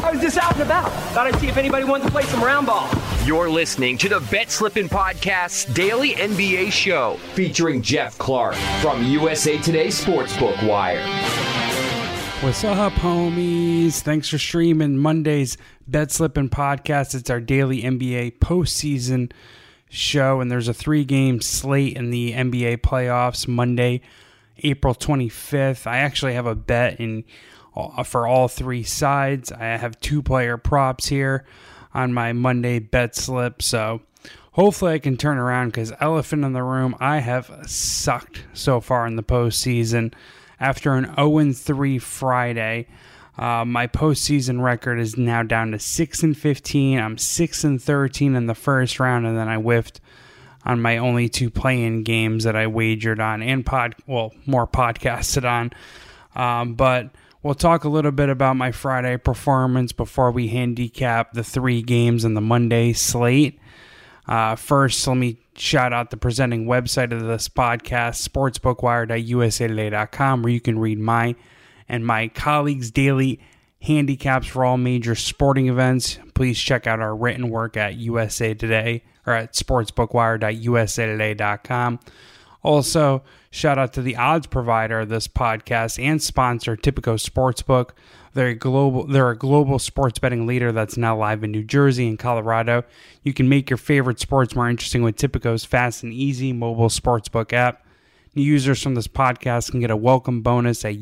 I was just out and about. Thought I'd see if anybody wanted to play some round ball. You're listening to the Bet Slippin' Podcast's daily NBA show, featuring Jeff Clark from USA Today Sportsbook Wire. What's up, homies? Thanks for streaming Monday's Bet Slippin' Podcast. It's our daily NBA postseason show, and there's a 3-game slate in the NBA playoffs Monday, April 25th. I actually have a bet for all three sides. I have 2-player props here on my Monday bet slip, so hopefully I can turn around, because elephant in the room, I have sucked so far in the postseason. After an 0-3 Friday, my postseason record is now down to 6-15. I'm 6-13 in the first round, and then I whiffed on my only 2 play-in games that I wagered on and more podcasted on. But we'll talk a little bit about my Friday performance before we handicap the 3 games in the Monday slate. First, let me shout out the presenting website of this podcast, sportsbookwire.usatoday.com, where you can read my and my colleagues' daily handicaps for all major sporting events. Please check out our written work at USA Today or at sportsbookwire.usatoday.com. Also, shout out to the odds provider of this podcast and sponsor, Tipico Sportsbook. They're a global sports betting leader that's now live in New Jersey and Colorado. You can make your favorite sports more interesting with Tipico's fast and easy mobile sportsbook app. New users from this podcast can get a welcome bonus at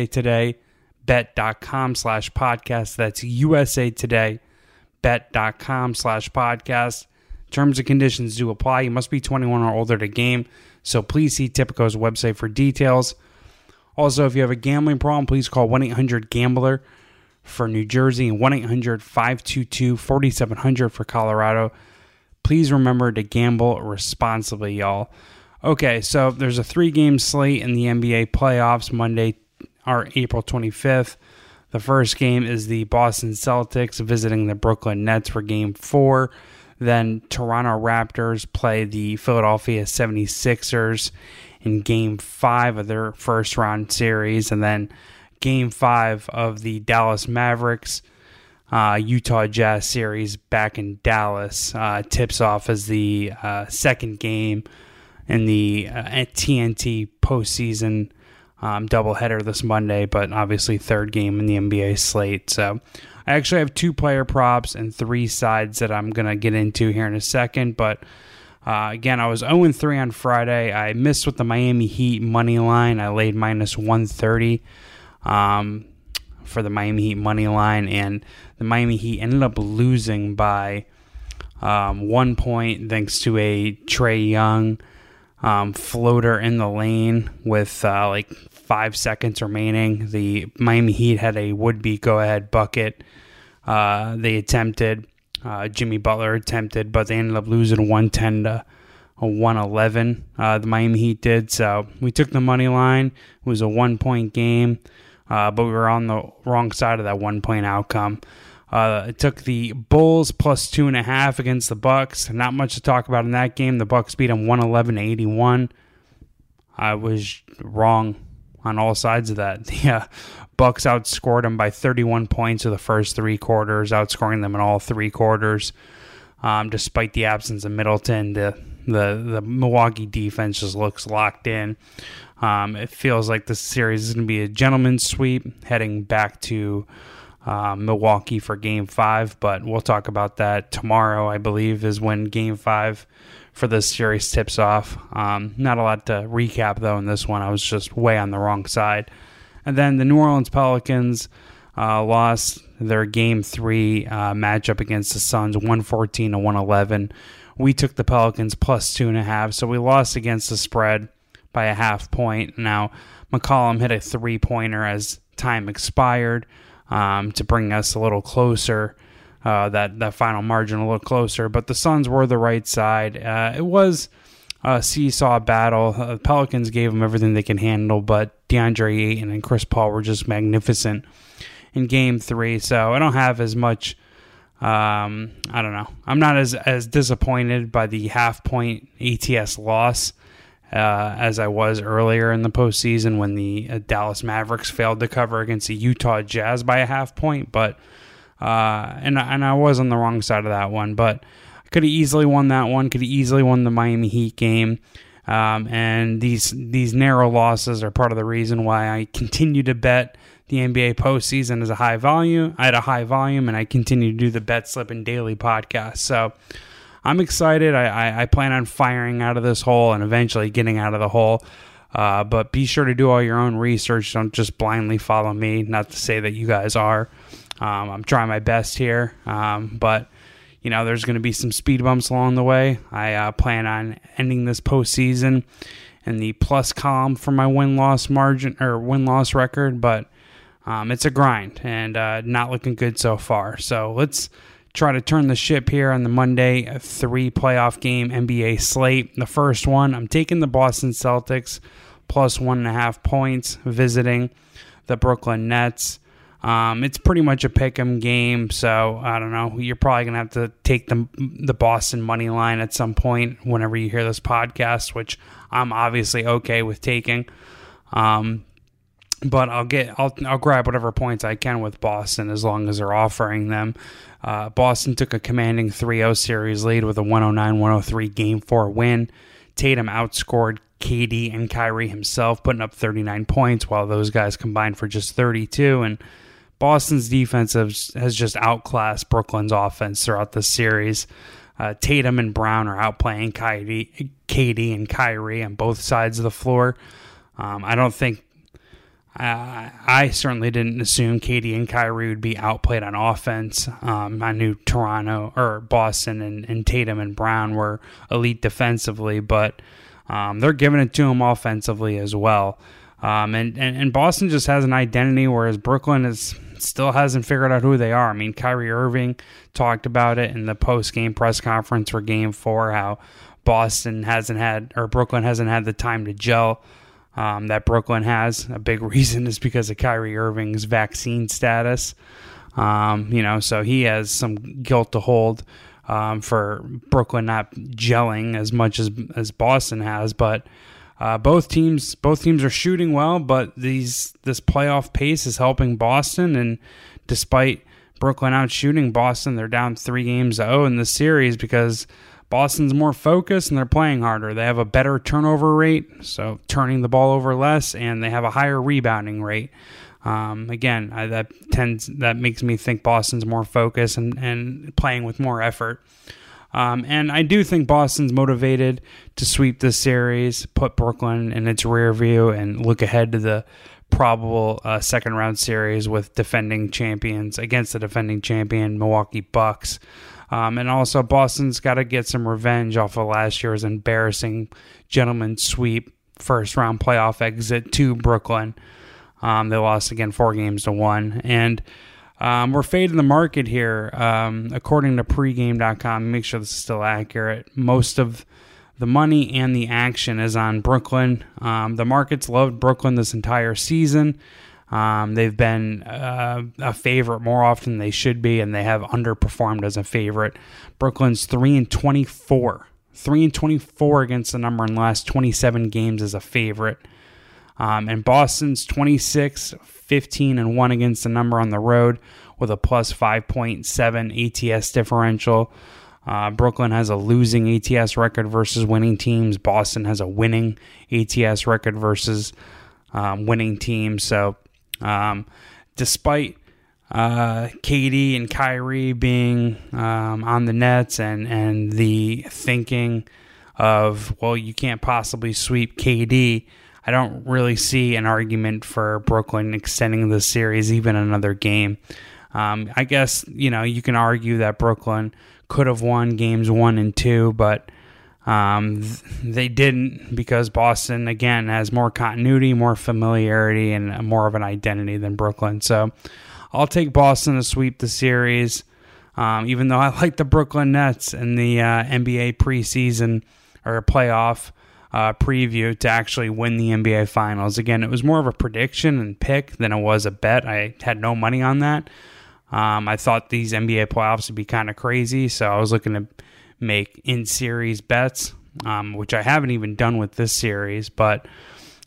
usatodaybet.com/podcast. That's usatodaybet.com/podcast. Terms and conditions do apply. You must be 21 or older to game, so please see Tipico's website for details. Also, if you have a gambling problem, please call 1-800-GAMBLER for New Jersey and 1-800-522-4700 for Colorado. Please remember to gamble responsibly, y'all. Okay, so there's a 3-game slate in the NBA playoffs Monday, or April 25th. The first game is the Boston Celtics visiting the Brooklyn Nets for Game 4. Then Toronto Raptors play the Philadelphia 76ers in Game 5 of their first round series. And then Game 5 of the Dallas Mavericks Utah Jazz series back in Dallas tips off as the second game in the TNT postseason doubleheader this Monday, but obviously third game in the NBA slate. So I actually have 2-player props and 3 sides that I'm going to get into here in a second. But again, I was 0-3 on Friday. I missed with the Miami Heat money line. I laid minus 130 for the Miami Heat money line, and the Miami Heat ended up losing by 1 point thanks to a Trae Young floater in the lane with like 5 seconds remaining. The Miami Heat had a would-be go-ahead bucket. They attempted. Jimmy Butler attempted, but they ended up losing 110 to 111. The Miami Heat did. So we took the money line. It was a 1-point game, but we were on the wrong side of that 1-point outcome. It took the Bulls plus 2.5 against the Bucks. Not much to talk about in that game. The Bucks beat them 111-81. I was wrong on all sides of that. The Bucks outscored them by 31 points in the first 3 quarters, outscoring them in all 3 quarters. Despite the absence of Middleton, the Milwaukee defense just looks locked in. It feels like this series is going to be a gentleman's sweep heading back to Milwaukee for Game 5, but we'll talk about that tomorrow, I believe, is when Game 5 for this series tips off. Not a lot to recap, though, in this one. I was just way on the wrong side. And then the New Orleans Pelicans lost their Game 3 matchup against the Suns, 114-111. We took the Pelicans plus 2.5, so we lost against the spread by a half point. Now, McCollum hit a 3-pointer as time expired to bring us a little closer, that final margin a little closer. But the Suns were the right side. It was a seesaw battle. The Pelicans gave them everything they can handle, but DeAndre Ayton and Chris Paul were just magnificent in Game 3. So I don't have as much, I don't know. I'm not as disappointed by the half-point ATS loss as I was earlier in the postseason when the Dallas Mavericks failed to cover against the Utah Jazz by a half point. But and I was on the wrong side of that one, but I could have easily won that one. Could have easily won the Miami Heat game. And these narrow losses are part of the reason why I continue to bet the NBA postseason as a high volume. I had a high volume, and I continue to do the Bet Slippin' Daily podcast. So I'm excited. I plan on firing out of this hole and eventually getting out of the hole. But be sure to do all your own research. Don't just blindly follow me. Not to say that you guys are. I'm trying my best here. But there's going to be some speed bumps along the way. I plan on ending this postseason in the plus column for my win-loss margin or win-loss record, but it's a grind and not looking good so far. So let's try to turn the ship here on the Monday 3 playoff game NBA slate. The first one, I'm taking the Boston Celtics plus 1.5 points visiting the Brooklyn Nets. It's pretty much a pick'em game, so I don't know. You're probably going to have to take the Boston money line at some point whenever you hear this podcast, which I'm obviously okay with taking. But I'll grab whatever points I can with Boston as long as they're offering them. Boston took a commanding 3-0 series lead with a 109-103 Game 4 win. Tatum outscored KD and Kyrie himself, putting up 39 points, while those guys combined for just 32. And Boston's defense has just outclassed Brooklyn's offense throughout the series. Tatum and Brown are outplaying KD and Kyrie on both sides of the floor. I certainly didn't assume KD and Kyrie would be outplayed on offense. I knew Boston and Tatum and Brown were elite defensively, but they're giving it to them offensively as well. And Boston just has an identity, whereas Brooklyn still hasn't figured out who they are. I mean, Kyrie Irving talked about it in the post-game press conference for Game 4, how Brooklyn hasn't had the time to gel that Brooklyn has. A big reason is because of Kyrie Irving's vaccine status. So he has some guilt to hold for Brooklyn not gelling as much as Boston has. But both teams are shooting well, but this playoff pace is helping Boston. And despite Brooklyn out shooting Boston, they're down 3-0 in the series because Boston's more focused and they're playing harder. They have a better turnover rate, so turning the ball over less, and they have a higher rebounding rate. That makes me think Boston's more focused and playing with more effort. And I do think Boston's motivated to sweep this series, put Brooklyn in its rear view, and look ahead to the probable second round series with against the defending champion Milwaukee Bucks. And also, Boston's got to get some revenge off of last year's embarrassing gentleman's sweep first-round playoff exit to Brooklyn. They lost again 4-1. And we're fading the market here. According to pregame.com, make sure this is still accurate, most of the money and the action is on Brooklyn. The markets loved Brooklyn this entire season. They've been a favorite more often than they should be, and they have underperformed as a favorite. Brooklyn's 3-24. 3-24 against the number in the last 27 games as a favorite. And Boston's 26-15-1 against the number on the road with a plus 5.7 ATS differential. Brooklyn has a losing ATS record versus winning teams. Boston has a winning ATS record versus winning teams. So despite KD and Kyrie being on the Nets and the thinking of, well, you can't possibly sweep KD, I don't really see an argument for Brooklyn extending the series even another game. I guess, you can argue that Brooklyn could have won games 1 and 2, but they didn't, because Boston, again, has more continuity, more familiarity, and more of an identity than Brooklyn. So I'll take Boston to sweep the series, even though I like the Brooklyn Nets in the NBA preseason or playoff preview to actually win the NBA Finals. Again, it was more of a prediction and pick than it was a bet. I had no money on that. I thought these NBA playoffs would be kind of crazy, so I was looking to make in-series bets, which I haven't even done with this series, but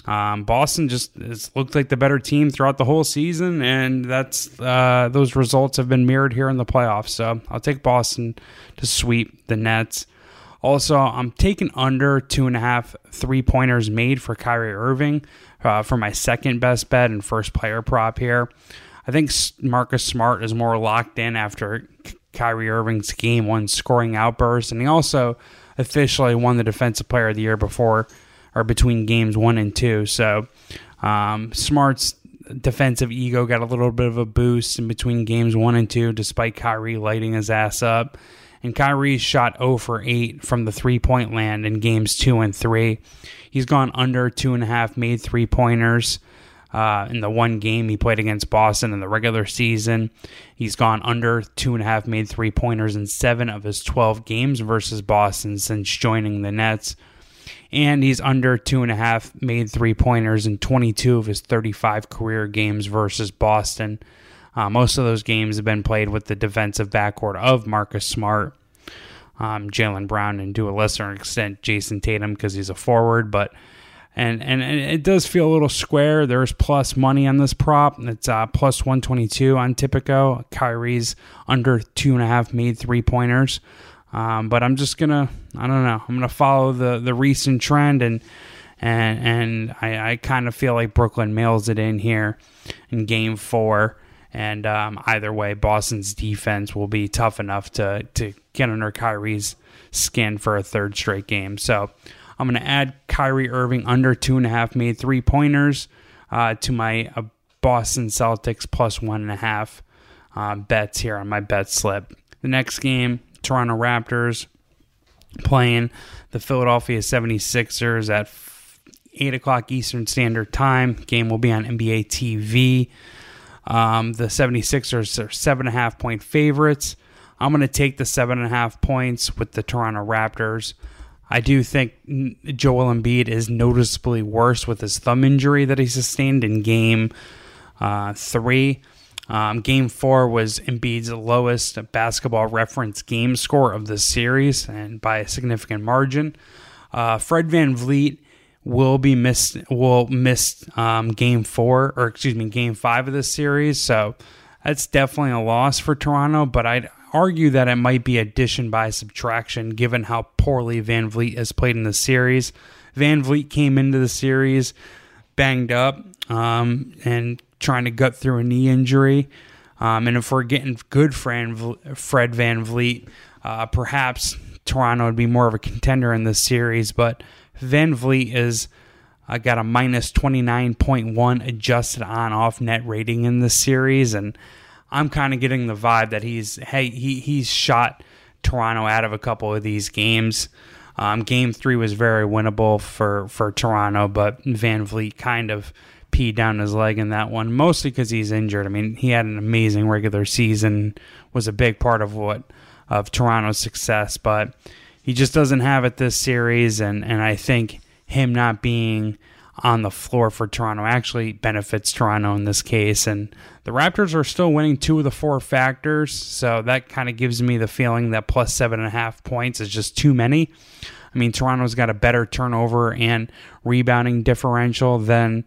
Boston just has looked like the better team throughout the whole season, and that's those results have been mirrored here in the playoffs. So I'll take Boston to sweep the Nets. Also, I'm taking under 2.5 3-pointers made for Kyrie Irving for my second best bet and first player prop here. I think Marcus Smart is more locked in after Kyrie Irving's Game 1 scoring outburst, and he also officially won the Defensive Player of the Year between games 1 and 2. So Smart's defensive ego got a little bit of a boost in between games 1 and 2, despite Kyrie lighting his ass up. And Kyrie shot 0 for 8 from the three-point land in games 2 and 3. He's gone under 2.5 made three-pointers in the one game he played against Boston in the regular season. He's gone under 2.5 made three-pointers in 7 of his 12 games versus Boston since joining the Nets. And he's under 2.5 made three-pointers in 22 of his 35 career games versus Boston. Most of those games have been played with the defensive backcourt of Marcus Smart, Jaylen Brown, and to a lesser extent Jason Tatum because he's a forward. But and it does feel a little square. There's plus money on this prop. It's plus 122 on Tipico. Kyrie's under 2.5 made three-pointers. But I'm just gonna, I don't know. I'm gonna follow the recent trend and I kind of feel like Brooklyn mails it in here in Game 4. And either way, Boston's defense will be tough enough to get under Kyrie's skin for a third straight game. So I'm going to add Kyrie Irving under 2.5 made three-pointers to my Boston Celtics plus 1.5 bets here on my bet slip. The next game, Toronto Raptors playing the Philadelphia 76ers at 8 o'clock Eastern Standard Time. Game will be on NBA TV. The 76ers are 7.5 point favorites. I'm going to take the 7.5 points with the Toronto Raptors. I do think Joel Embiid is noticeably worse with his thumb injury that he sustained in Game 3. Game 4 was Embiid's lowest basketball reference game score of the series, and by a significant margin. Fred VanVleet will miss Game 5 of this series, so that's definitely a loss for Toronto, but I'd argue that it might be addition by subtraction given how poorly VanVleet has played in the series. VanVleet came into the series banged up and trying to gut through a knee injury, and if we're getting good Fred VanVleet, perhaps Toronto would be more of a contender in this series, but VanVleet is got a minus 29.1 adjusted on-off net rating in this series, and I'm kind of getting the vibe that he's shot Toronto out of a couple of these games. Game 3 was very winnable for Toronto, but VanVleet kind of peed down his leg in that one, mostly because he's injured. I mean, he had an amazing regular season, was a big part of Toronto's success, but he just doesn't have it this series, and I think him not being on the floor for Toronto actually benefits Toronto in this case. And the Raptors are still winning 2 of the 4 factors, so that kind of gives me the feeling that plus 7.5 points is just too many. I mean, Toronto's got a better turnover and rebounding differential better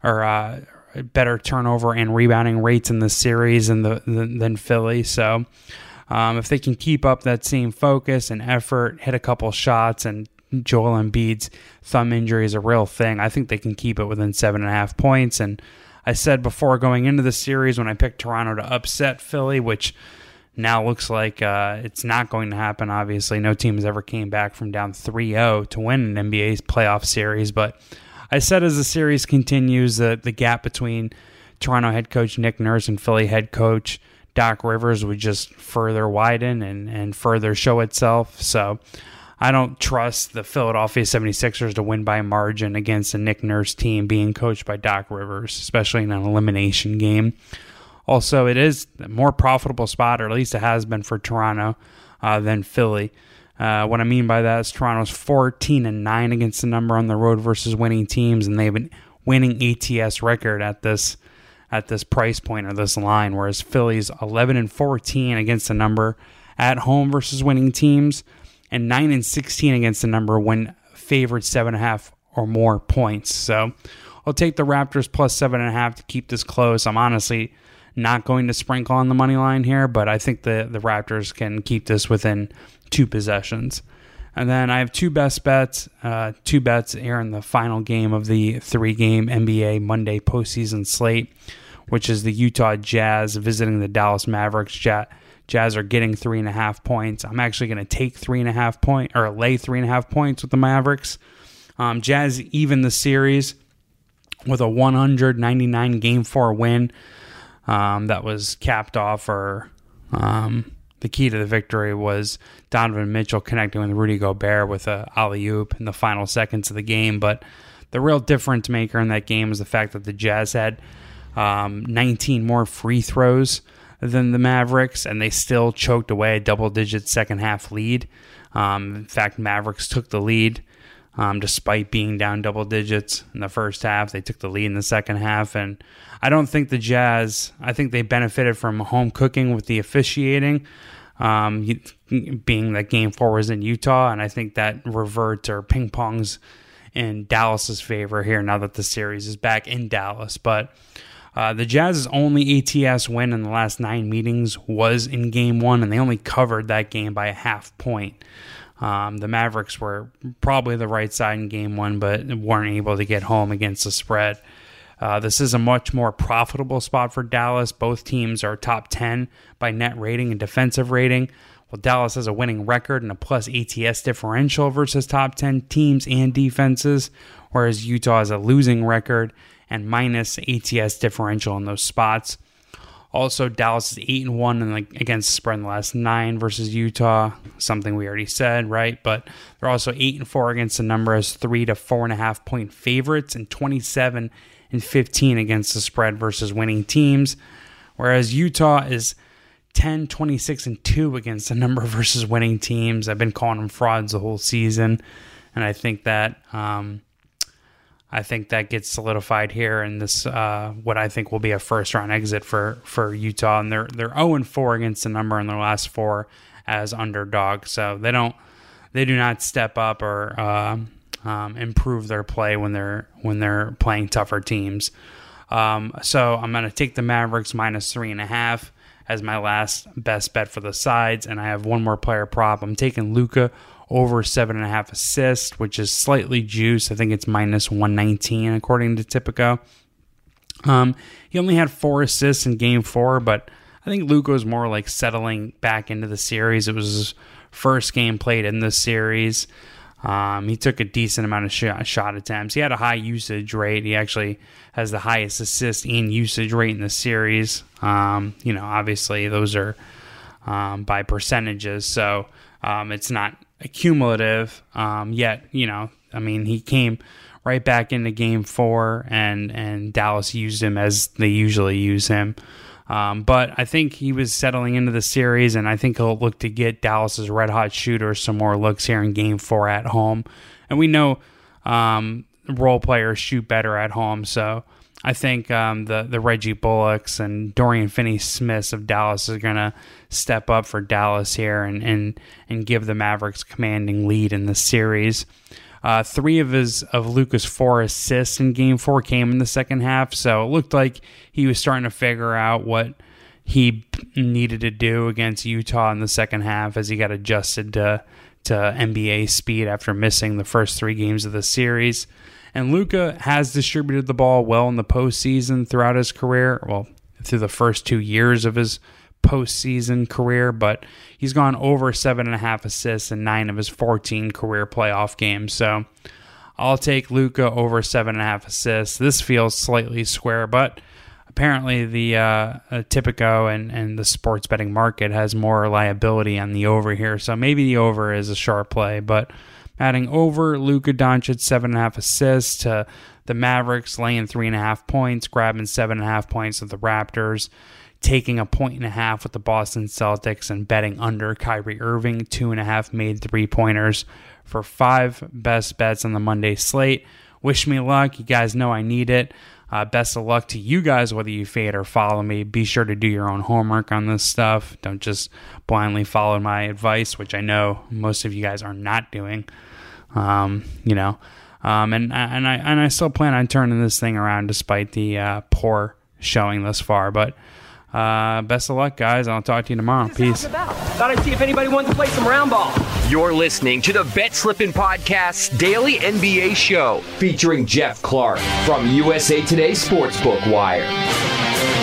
turnover and rebounding rates in the series than Philly, so if they can keep up that same focus and effort, hit a couple shots, and Joel Embiid's thumb injury is a real thing, I think they can keep it within 7.5 points. And I said before going into the series when I picked Toronto to upset Philly, which now looks like it's not going to happen, obviously. No team has ever came back from down 3-0 to win an NBA playoff series. But I said as the series continues, the gap between Toronto head coach Nick Nurse and Philly head coach Doc Rivers would just further widen and further show itself. So I don't trust the Philadelphia 76ers to win by margin against a Nick Nurse team being coached by Doc Rivers, especially in an elimination game. Also, it is a more profitable spot, or at least it has been for Toronto, than Philly. What I mean by that is Toronto's 14-9 against the number on the road versus winning teams, and they have an winning ATS record at this price point or this line, whereas Philly's 11-14 against the number at home versus winning teams, and 9-16 against the number when favored 7.5 or more points. So I'll take the Raptors plus 7.5 to keep this close. I'm honestly not going to sprinkle on the money line here, but I think the Raptors can keep this within 2 possessions. And then I have 2 best bets, 2 bets here in the final game of the 3-game NBA Monday postseason slate, which is the Utah Jazz visiting the Dallas Mavericks. Jazz are getting 3.5 points. I'm actually going to take 3.5 points, or lay 3.5 points with the Mavericks. Jazz even the series with a 199 Game 4 win. That was capped off, or the key to the victory was Donovan Mitchell connecting with Rudy Gobert with a alley-oop in the final seconds of the game. But the real difference maker in that game was the fact that the Jazz had 19 more free throws than the Mavericks, and they still choked away a double-digit second-half lead. In fact, Mavericks took the lead despite being down double digits in the first half. They took the lead in the second half, and I don't think the Jazz, I think they benefited from home cooking with the officiating, being that Game 4 was in Utah, and I think that reverts or ping-pongs in Dallas's favor here now that the series is back in Dallas. But the Jazz's only ATS win in the last 9 meetings was in Game 1, and they only covered that game by a half point. The Mavericks were probably the right side in Game 1, but weren't able to get home against the spread. This is a much more profitable spot for Dallas. Both teams are top 10 by net rating and defensive rating. Well, Dallas has a winning record and a plus ATS differential versus top 10 teams and defenses, whereas Utah has a losing record and minus ATS differential in those spots. Also, Dallas is 8-1 against the spread in the last 9 versus Utah, something we already said, right? But they're also 8-4 against the number as 3 to 4.5 point favorites, and 27-15 against the spread versus winning teams. Whereas Utah is 10-26-2 against the number versus winning teams. I've been calling them frauds the whole season, and I think that gets solidified here in this what I think will be a first round exit for Utah, and they're 0-4 against the number in their last 4 as underdogs. So they do not step up or improve their play when they're playing tougher teams. So I'm going to take the Mavericks minus 3.5 as my last best bet for the sides, and I have one more player prop. I'm taking Luka over 7.5 assists, which is slightly juiced. I think it's minus 119 according to Tipico. He only had 4 assists in Game 4, but I think Luka was more like settling back into the series. It was his first game played in this series. He took a decent amount of shot attempts. He had a high usage rate. He actually has the highest assist and usage rate in the series. Obviously those are by percentages, so it's not accumulative yet. He came right back into Game 4, and Dallas used him as they usually use him. But I think he was settling into the series, and I think he'll look to get Dallas's red-hot shooters some more looks here in Game 4 at home. And we know role players shoot better at home, so I think the Reggie Bullocks and Dorian Finney-Smiths of Dallas is going to step up for Dallas here and give the Mavericks commanding lead in the series. 3 of Luka's 4 assists in Game 4 came in the second half, so it looked like he was starting to figure out what he needed to do against Utah in the second half as he got adjusted to NBA speed after missing the first 3 games of the series. And Luka has distributed the ball well in the postseason throughout his career, well, through the first 2 years of his postseason career, but he's gone over 7.5 assists in 9 of his 14 career playoff games. So I'll take Luka over 7.5 assists. This feels slightly square, but apparently the Tipico and the sports betting market has more reliability on the over here. So maybe the over is a sharp play, but adding over Luka Doncic 7.5 assists to the Mavericks laying 3.5 points, grabbing 7.5 points with the Raptors, taking 1.5 with the Boston Celtics, and betting under Kyrie Irving 2.5 made 3-pointers for 5 best bets on the Monday slate. Wish me luck. You guys know I need it. Best of luck to you guys, whether you fade or follow me. Be sure to do your own homework on this stuff. Don't just blindly follow my advice, which I know most of you guys are not doing. And I still plan on turning this thing around despite the poor showing thus far. But best of luck, guys. I'll talk to you tomorrow. Peace. Thought I'd see if anybody wanted to play some round ball. You're listening to the Bet Slippin' Podcast's daily NBA show featuring Jeff Clark from USA Today Sportsbook Wire.